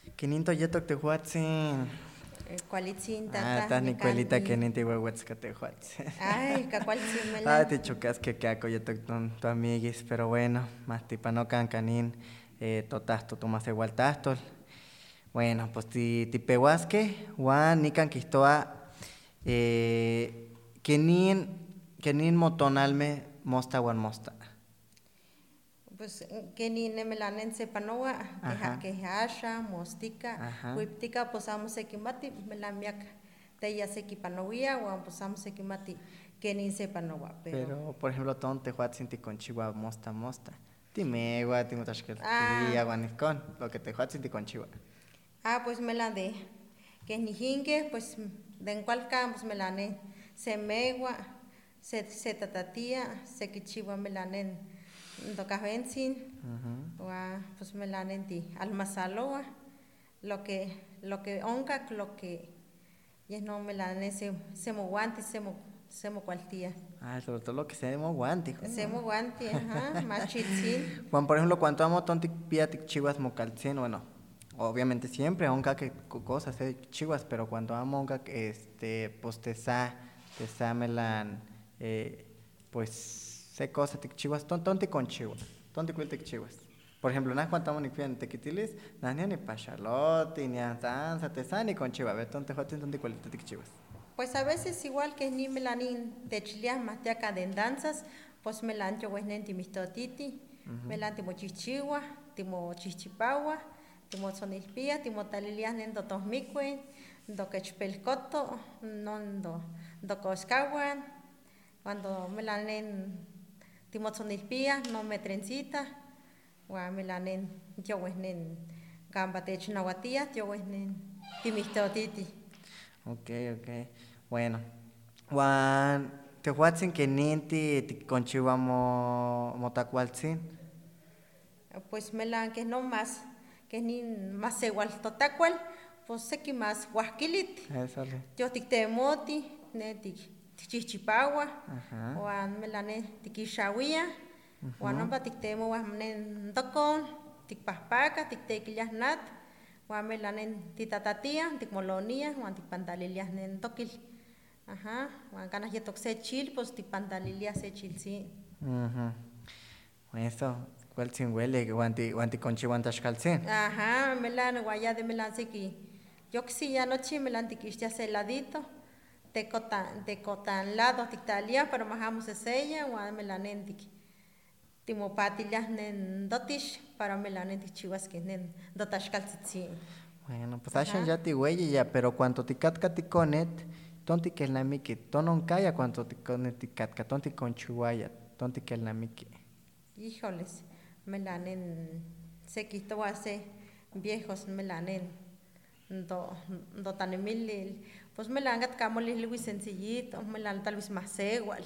Kininto yetok tehuatzin. Kualitzin tata. Tas nicuelita keninti huehuetzka tehuatzin. Ay, kakualtzin melan. Tichucas que ako yetok tu amiguis, pero bueno, más tipanocan canin totasto tomas igualtastol. Bueno, pues tipehuasque, Juan nican quistoa kenin motonalme mosta Juan mosta. Pues kenin melanen sepanoa, quejasha, mostica, huiptica, pues amo sekimati, melamiak, teya sekipanowia, o pues amo sekimati, kenin sepanoa. Pero, por ejemplo, tonte huatzin ticonchihua mosta. Timegua, timotashkeltia, guaniscon, lo que te huatzin ticonchihua. Pues melande, que nijingue, pues de en cual campos melane, se megua, se tatatía, se quichihua melanen. Docajenzin, pues melanenti almasaloa, lo que onca, lo que ya no melane se moguanti, se mocualtía. Sobre todo lo que se moguanti. Se moguanti, machitzin. Juan, por ejemplo, cuando amo tonti piatic chivas mocalcin, bueno, obviamente siempre onca que cosas chivas, pero cuando amo onca pues te sa melan, pues se cosa tichivas, tonti con chivas, tonti cuil tichivas. Por ejemplo, nas cuantamos ni pian tequitilis, nas ni pachalote, ni anzanza, te sa ni con chivas, ve tonti jotin tonti cuil tichivas. Pues a veces igual que ni melanin de chilias más de acá de danzas, pues melancho huesnen timistotiti, melan timo chichiwa, timo chichipagua, timo sonilpia, timo talilias nendo tosmicuen, do quechpelcoto, nondo do coscaguan, cuando melanen timotzonilpia, no me trencita, wa melanen yo huesnen gamba technahuatia, yo huesnen timistotiti. Ok. Bueno, Juan, te huatzin que ninti conchiwa motacualtzin. Pues melan que no más, que ni más igual totacual, pues sequi más huasquilit. Yo tictemoti, netic tichichipagua, Juan melane tiquixawia, Juan nompa tictemo huasmanen docon, ticpahpaca, tictequilias nat, Juan melanen titatatia, ticmolonia, Juan ticpantalilias nen toquil. Juan canas yetok se chil, pues ticpantalilias se chil, sí. Eso, cualtzin huele, Juan ticonchiwan taxcaltzin. Melan guaya de melan sequi. Yo que sí ya noche melan tiquixtia se ladito. Tecotan lado tictalia, pero majamos ella, Juan melanen timopatilias nen dotish, para melanen tichivas que nen dotaxcaltzitzin. Bueno, pues ashan ya tihueye ya, pero cuanto ticatka ticonet, tonti kelnamiki, tononcaya cuanto ticonet ticatka, tonti conchihuaya, tonti kelnamiki. Híjoles, melanen se quitó hace viejos melanen do tanemil, pues melangat camolil muy sencillito, melan tal vez más igual,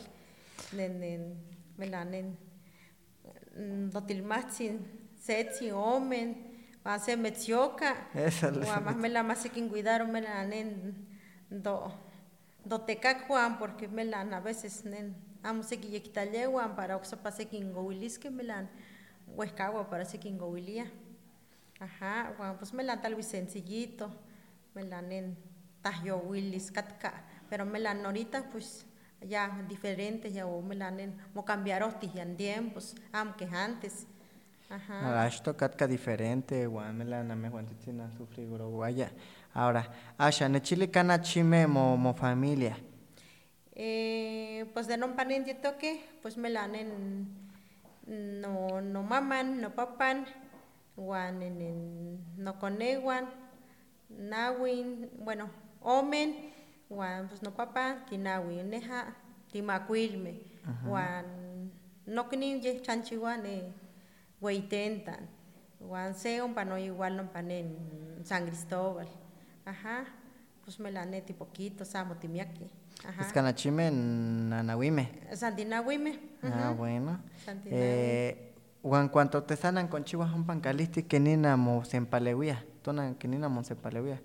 melanen do tilmachin setzi omen, hace metzioca, o más melan más se quien cuidaron melanen do tecacuan porque melan a veces amo se quiyectaleguan para oxapa se quien gowilisque melan huescagua para se quien gowilia. Bueno, pues melan tal vez sencillito, melanen tahyo willis katka, pero melan ahorita pues ya diferentes ya o melanen mo cambiaron en tiempos, aunque antes. Esto katka diferente, Juan melan ame Juan titina sufrir guaya. Ahora, Asha, nechile cana chime mo familia. Pues de non panen toque, pues melanen no maman, no papan, Juan no coneguan, nawin, bueno, omen, Juan pues no papá, tinawin, neja, timacuilme, Juan no kinin ye chanchiwan hueitentan, Juan seon pano igual no panen San Cristóbal, pues melanet y poquito, samo timiaki. Es canachime nanawime. Santinawime. Bueno. Juan, cuanto te sanan con chihuahua un pancalisti que nina mo sempalewia, tona que nina mo sempalewia.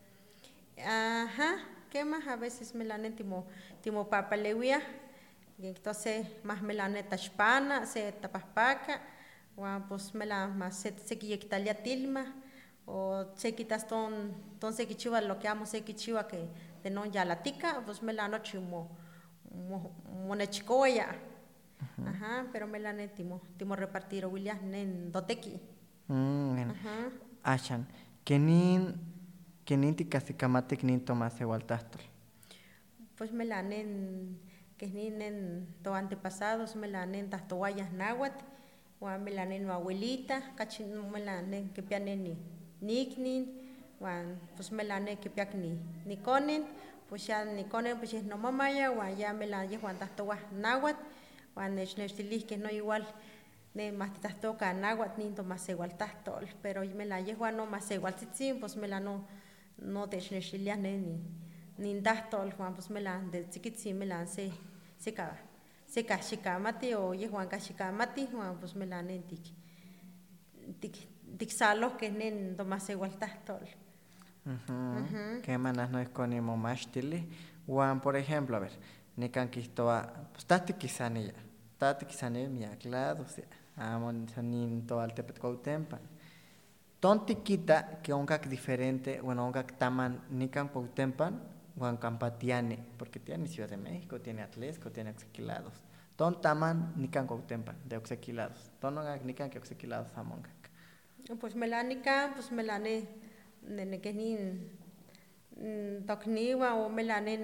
¿Qué más? A veces melanet timo papalewia, y entonces más melanet tachpana, se tapaspaca, Juan pues melan más se quiyectalia tilma, o se quitas ton se quichiva lo que amo se quichiva que de no ya la tica, pues me la noche monechicoya. Ajá, pero me la timo repartir o William nen doteki. Ajá. Ashan, kenin tikasikamati nin tomas igualtastol. Pues me la nen que ni nen to antepasados me la nen tas toallas náhuatl, o me la nen abuelita, cachin me la nen que pianen ni niknin, pues me la nen que piak ni conen, pues ya ni conen pues no mamaya, ya me la llevan tas toallas náhuatl. Juan que no igual ne más toca náhuatl ni más igual tastol, pero me la llevo no más igual tzitzin, pues me la no te ni tastol, Juan pues me la de tzitzin me la se xikamati o Juan xikamati, Juan pues me la nentik salos que nen más igual tastol. Que manas no es con ni momashtili, Juan por ejemplo, a ver, ni canquistoa, pues tati quizanilla. Tati kisane miaklado, o sea, amon sanin to altepet Cuautempan. Tontiquita que onkak diferente, bueno, onkak taman nikan Cuautempan, Juan Campatiane, porque tiene Ciudad de México, tiene Atlesco, tiene Oxequilados. Ton taman nikan Cuautempan, de Oxequilados. Ton onkak nikan que Oxequilados amonkak. Pues melanica, pues melane, nene que ni tokniwa o melane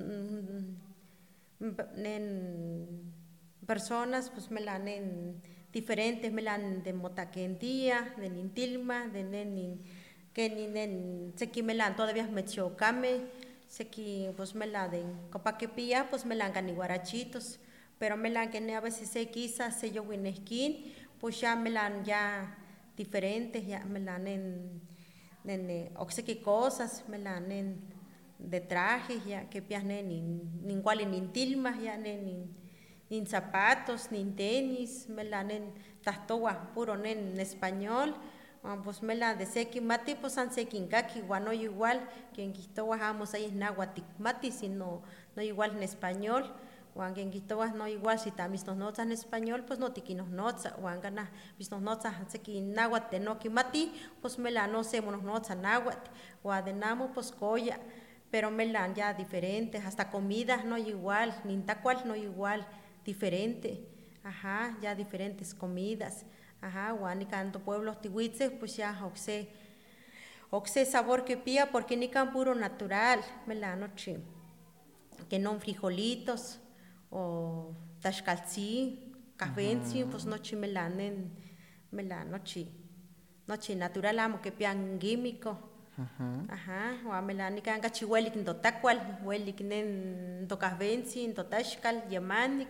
nen personas pues me la nen diferentes, me la de motaquendía, de nintilma, de nen que ni nen seki me la todavía mechocame, seki pues me la de copaquepía, pues me la ni guarachitos, pero me la que a veces se quizá se yo wineskin, pues ya me la ya diferentes, ya me la nen oxequi cosas, me la nen de trajes, ya que pias nen ni igual ni tilma, ya nen ni zapatos, ni tenis, me la nen tastowa puro nen en español, pues me la de seki mati, pues an seki kaki, no igual, que en Quistowa vamos ahí es náhuatl mati, sino no igual en español, o que en Quistowa no igual, si ta mis notas en español, pues no tiquinos notas, o gana mis notas seki náhuatl de no mati, pues me la no sé monos notas náhuatl, o adenamo pues coya, pero me la ya diferentes, hasta comidas no igual, ni tacual no igual, diferente, ajá, ya diferentes comidas, ajá, ni canto pueblos tihuitzes, pues ya oxe sabor que pía, porque ni can puro natural, me la noche, que no frijolitos, o tashcalzi, cafenzi, pues noche me la noche natural amo que pian químico, ajá, o me la ni can cachihuelik en totacual, huelik nen tocafenzi, en totashcal, yamanik,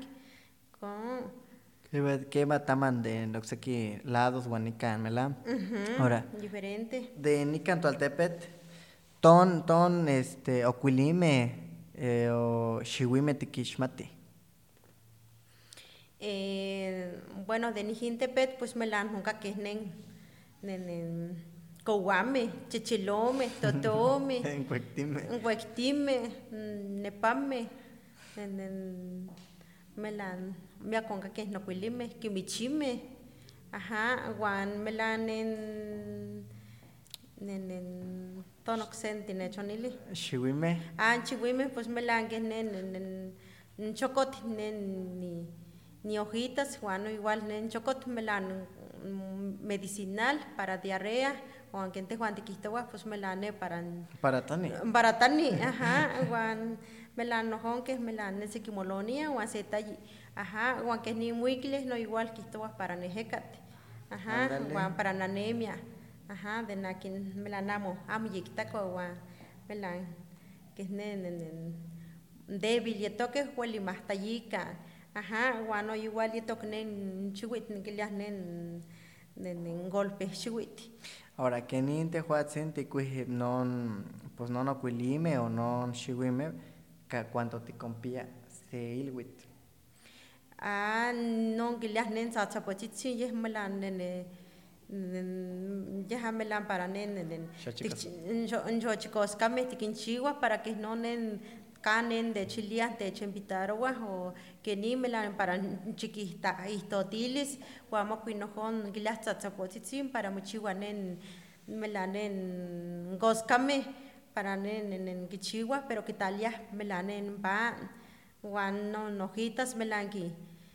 ¿Qué va taman de noxequi lados guanican, mela? Ahora, diferente. De Nican Tualtepet, ton, ocuilime o xihuime tiquixmati. Bueno, de Nijintepet, pues me la nunca que nen Coguame, chichilome, totome, huectime, nepame, melan, mea conca que no cuilime, quimichime, ajá, guan melan en tonoxenti nechonili. Chihuime. Chihuime, pues melan que nen chocot, ni hojitas, guano igual nen chocot melan medicinal para diarrea, o aunque te Juan Tiquistoa, pues me la ne para tani, ajá, guan me la nojón que me la nesequimolonia, o acetayi, ajá, guan que ni muicles no igual Quistoa para nejecate, ajá, guan para anemia, ajá, de naquin me la namo, amyictaco, guan me la que es débil, y toque hueli más tallica, ajá, guan no igual y toque nen chuit, ni que le nen golpe chuit. Ahora, que ni te juatzen te non, pues no cuilime o non xihuime, cuánto te compía se ilwit. No que le nen sachapochichi, y es melan ya melan para nen yo chicos came tiquinchigua para que no nen canen de chilia de chempitaroa o que ni melan para chiquita istotilis guamo cuinojon gilas tzapochitzin para muchihuanen melanen goscame para en Kichiwa, pero que talia melanen pan, wan no hojitas melanqui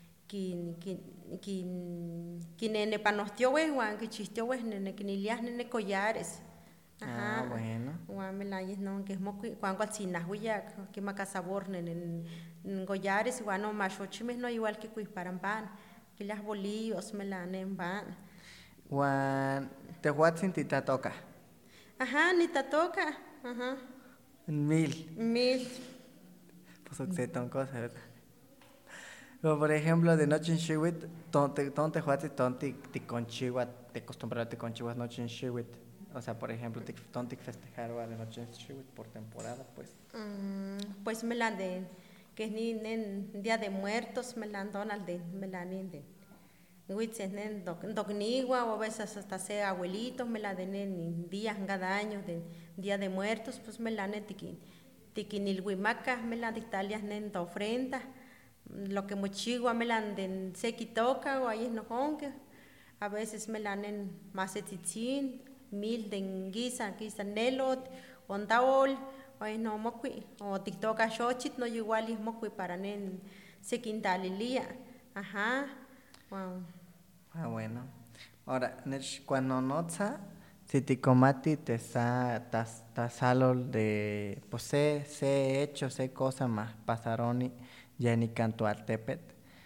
nene panostiowe, wan kichistiowe, nene kinilias nene collares. Ajá. Ah, bueno. Wan melayes no que es moqui, cuan cualcinahuiya, que maca sabor nene collares, wan no machochimes no igual que cuisparan pan, que las bolillos melanen pan. Wan tehuatzin titatoca. Ajá, ni tatoca. Ajá. 1000. 1000. Pues oxeton cosas, ¿verdad? Pero por ejemplo, de noche en Xihuit, tonte juatzin tonti conchigua, te acostumbrarte con chihuas noche en Xihuit. O sea, por ejemplo, tonti festejar de noche en Xihuit por temporada, pues. Pues me la de, que es ni en Día de Muertos, me la Donald de, me la de. Huitzes nen docnigua o a veces hasta sea abuelitos, me la den en días cada año de Día de Muertos, pues me la tiquinilhuimaca, me la dictalias nen da ofrenda, lo que mochigua me la den sequitoca o ahí es no honque, a veces me la nen macetitzin, 1000 den guisa nelot, ondaol, o ahí no moqui, o tiktoka xochit no igual es moqui para nen sequintalilia, ajá. Wow. Ah, bueno. Ahora, cuando notza, si te comati te salo de, pues sé hecho, sé cosa más pasaron ya ni canto artepet.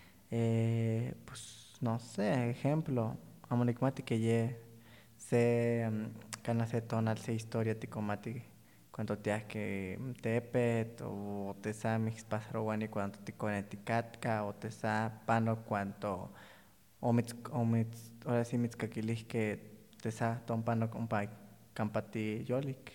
Pues no sé, ejemplo, amonicmati que ye se canase tonal se historia te comati cuando te has que tepet o te sa mix pasaro guani cuando te coneticatka o te sa pano cuando ahora sí mitzcaquilis que te sa tompano compa campati yolik.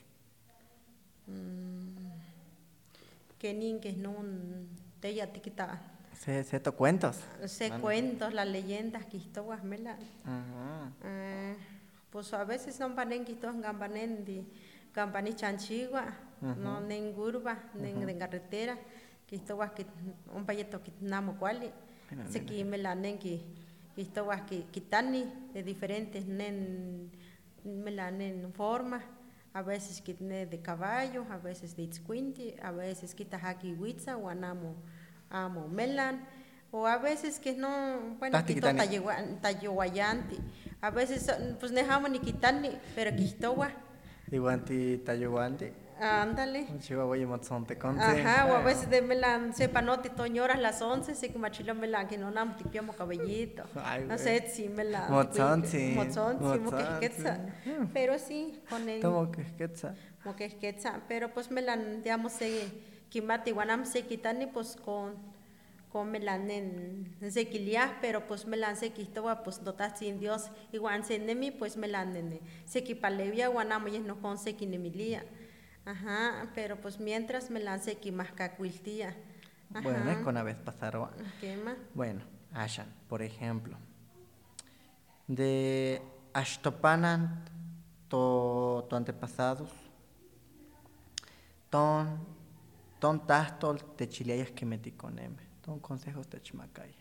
Que ningues no te ya tiquita. Se to cuentos. Se cuentos, las leyendas que esto guasmela. Pues a veces son panen que esto gampanen de campani chanchigua, no nen gurba, nen de carretera, que esto guas que un payeto que namo cuali. Se que me la nen que esto guas que quitani de diferentes nen me la nen forma. A veces que tiene de caballo, a veces de itzcuinti, a veces quita haki huitza o amo melan, o a veces que no, bueno, quito tayoguayanti, a veces pues dejamos ni quitarni, pero quitowa. Iguanti tayoguanti. Ándale. Chihuahua y motzonte conte. Ajá, o a veces de melan sepa no te toñoras las 11, se que machilo melan que no nam tipiamo cabellito. No sé si melan. Motzonti. Moquesquetza. Pero sí, con el. Moquesquetza. Pero pues melan, digamos, que mate guanam se quitani pues con melan en sequilia, pero pues melan se quitoa pues dotas sin Dios. Igual se nemi pues melan en se quipalevia guanam y no con se quinemilia. Ajá, pero pues mientras me lancé aquí más cacuiltía. Bueno, es con una vez pasaron. ¿Qué más? Bueno, Ashan, por ejemplo, de Ashtopanan, tu antepasados, ton tastol te chileayas que metí con M, ton consejos de chimacaya.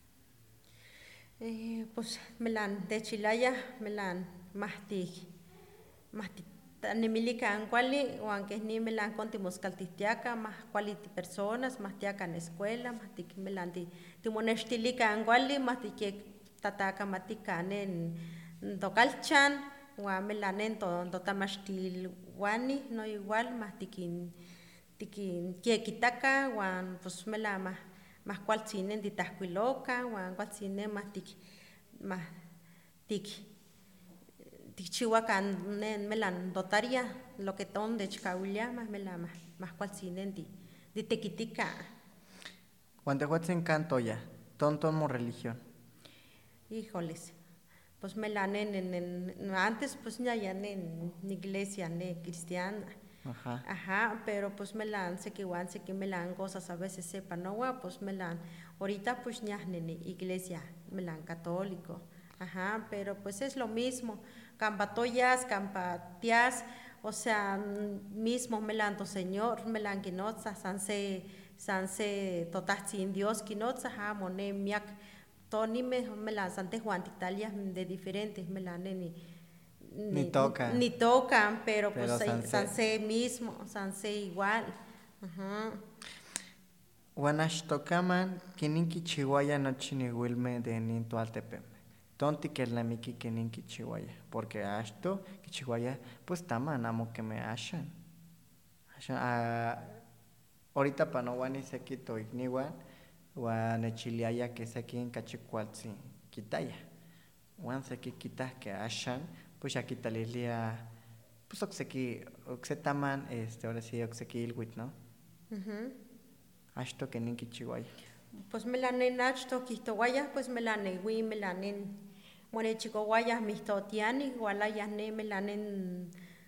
Pues me lan de chilaya, me lan mastic Nimilican cuali, o aunque ni me la contimos caltistiaca, más quality personas, más tiaca en escuela, más ti me la timonestilica cuali, más ti que tataca matican en docalchan, o a me la nento dotamastil wani, no igual, más tikin que quitaca, o pues me la más cual cine de tasquiloca, o cual cine más tik Chihuacan melan dotaria lo que ton de Chicahuilla más melama más cual sinenti de tequitica. Cuando se encanto ya, tomo religión. Híjoles, pues melan antes pues ya en iglesia cristiana. Ajá, pero pues melan sé que melan cosas a veces sepan no pues melan ahorita pues ya en iglesia melan católico. Ajá, pero pues es lo mismo. Campatoyas, campatias, o sea, mismo melanto señor, melanquinotza, sanse totatzin Dios, quinotza, mone miak, toni melan sante Juan Italia de diferentes melaneni, ni tocan, pero pues sanse mismo, sanse igual. Guanash tocaman, kininki chihuaya no chinihuilme de ninto altepeme. Tonti que la miki kininki chihuaya, porque ashto que chihuaya pues taman amo que me ashan. Ahorita panowani sekito igniwan, nechiliaya que sekin kachikwaltzi kitaya. Wan seki kita que ashan, pues aquí talilia, pues oxeki, oxetaman, ahora sí oxeki ilwit, ¿no? Ashto que ninki chihuaya. Pues melanen achto kistowaya, pues melanewi, melanen. Mone chihuaya mistotiani, gualayas ne melanen.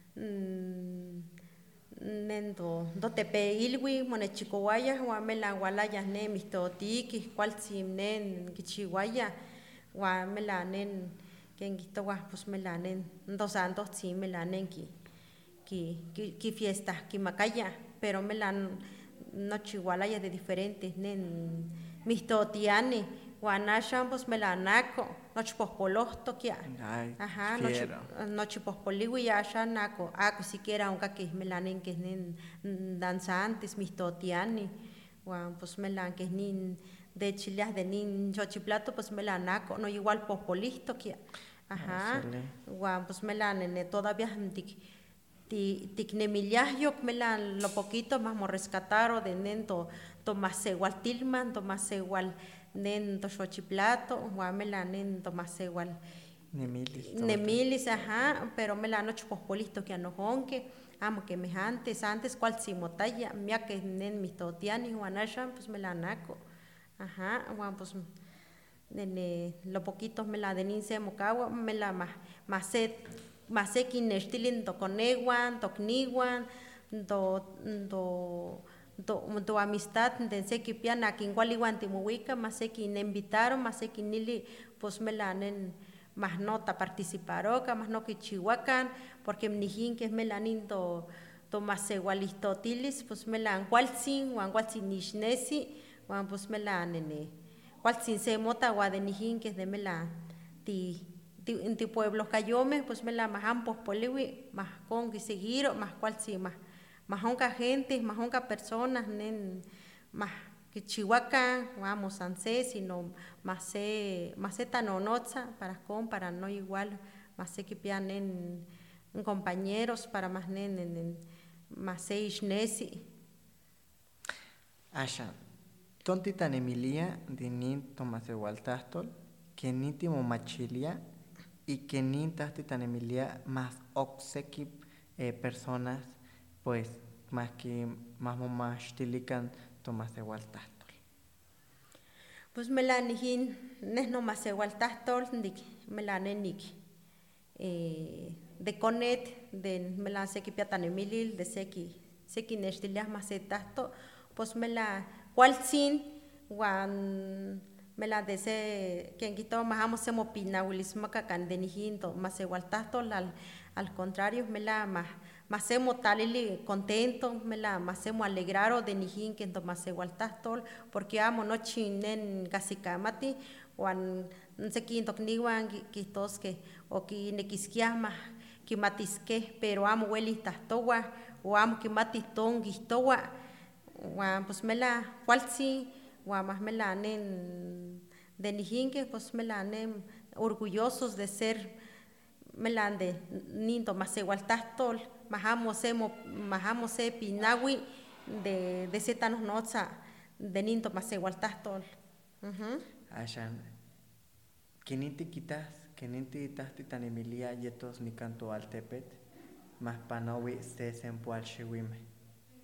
Nendo dotepe ilwi mone chihuaya, guamela gualayas ne mistotiki, cualtzim nen kichihuaya, guamelanen, quien kistowa, pues melanen, dos santos sí melanen ki fiesta, ki macaya, pero melan no chihualaya de diferentes nen mistotiani, guanashan pues melanaco, no chipospolosto kia. Ajá, no chipospoliwi ya naco, siquiera aunque que melanen que nen danzantes mistotiani, guan pues melan que nin de chileas de nin chochiplato pues melanaco, no igual pospolisto kia. Ajá, guan pues melanen todavía tiknemiliahyok melan lo poquito más mo rescataro de nento tomase igual tilman, tomase igual nento xochiplato, guamela nento más igual nemilis, ajá, pero melano chpospolisto que anojonque, amo que me antes cual simotaya, mia que nen mistotiani guanashan pues melanaco, ajá, guan pues nene lo poquito mela de ninse mocagua mela más maseki nextilin toconeguan, tocniwan, do amistad de seki piana quingualiwan timuica, maseki ne invitaron, maseki nili pues melanen más nota participaroca, más no que chihuacan, porque mnijin que es melanin to masewalistotilis, pues melan cualzin, nishnesi, pues melanene, cualzin se mota guadenijin que es de melan ti pueblos cayomes, pues me la más ampos poliwi, más con que seguir, más cual sí, más honca gente, más honca personas, nen, más que chihuaca, vamos, anse, sino más se tanonoza, para no igual, más se que pian en compañeros, para más nen, más se ishnesi. Asha, tontitan Emilia, de nin Tomás de Waltastol, que nítimo machilia, y que nintas titan Emilia más oxequi personas pues más que más tilican Tomás de Waltastol. Pues melanijin nes no más de Waltastol dik melanenik de conet de melan seki piatan Emilil de seki nestilias más etasto pues mela cualzin wan mela dese quien quito más amo semo pinawilismo cacan de nijinto más igual tasto al contrario mela más semo talili contento mela más semo alegraro de nijin que más igual tasto porque amo no chinen casi camati wan se quinto kniwan quitos que o que nequisquiama que matisque pero amo hueli tastowa o amo que matiston gistowa wan pues mela cualzi más melanen de nijinque, pues melanen orgullosos de ser melan de ninto más igual tastol, más amo se pinawi de setanos noza de ninto más igual tastol. Ashan, kiniti quitas, kiniti tasti tan Emilia yetos ni canto al tepet, más panawi se sempual shiwime.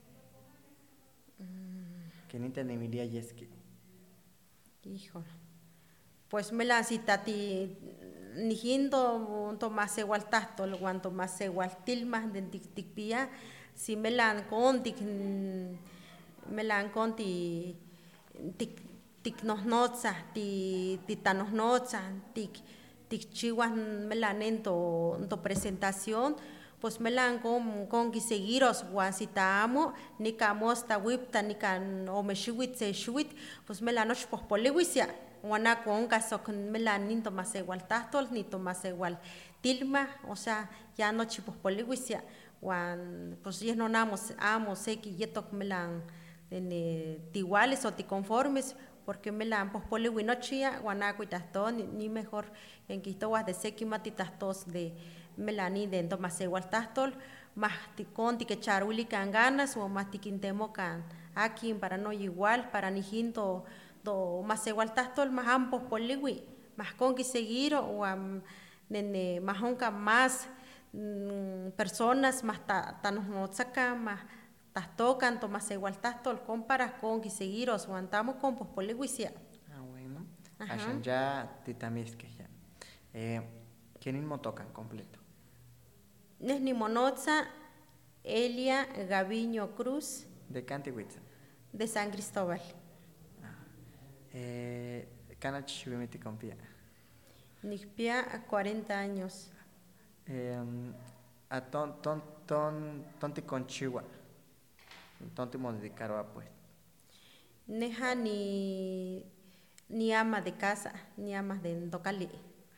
Que ni te Emilia Yeski. Híjole. Pues me la citati nijindo Tomás igual tasto, lo cuanto más igual tilmas de ticpia, si me la conti tic nos noza, titanos noza, tic chihuas me la nento presentación. Pues melan con que seguiros guasitamo ni camos ta wipta ni can o meshuit se shuit pues melanoch pues poliwisia Guanaco onca socon melanin tomas igual tastol ni tomas igual tilma, o sea, ya no chipos poliwisia, guan pues ya no namos amo seki yetok melan iguales o ti conformes, porque melan pues poliwinochia, guanaco y taston ni mejor en quistoas de seki matitastos de melanin de tomas igual tastol, más ticonti que charuli can ganas o más tiquintemo can aquí para no igual, para ni jinto do más igual tastol más ambos poliwi más con que seguir o nene más onca más personas más tanos no saca más tas tocan más igual tastol comparas con que seguir o aguantamos con pues poliwisia. Ah, bueno. Ashan ya titamis que ya. ¿Quién mo tocan completo? Nesni Monotza, Elia Gaviño Cruz. ¿De Cantihuitza? De San Cristóbal. ¿Cana chivimiti compia? Nixpia a 40 años. A tonti conchiwa. Tonti mo dedicaron pues. Neja ni ama de casa, ni amas de Ndocali.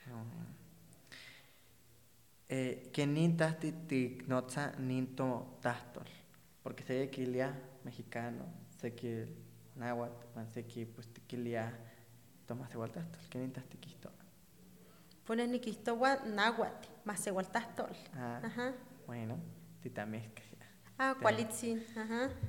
Que nintas notza ninto tastol, porque se quilia mexicano, se que náhuatl, se que pues tiquilia tomas igual tastol, que nintas tiquisto. Pones ni quistowa náhuatl, más igual tastol. Bueno, titamesca. Cualitzin, ajá.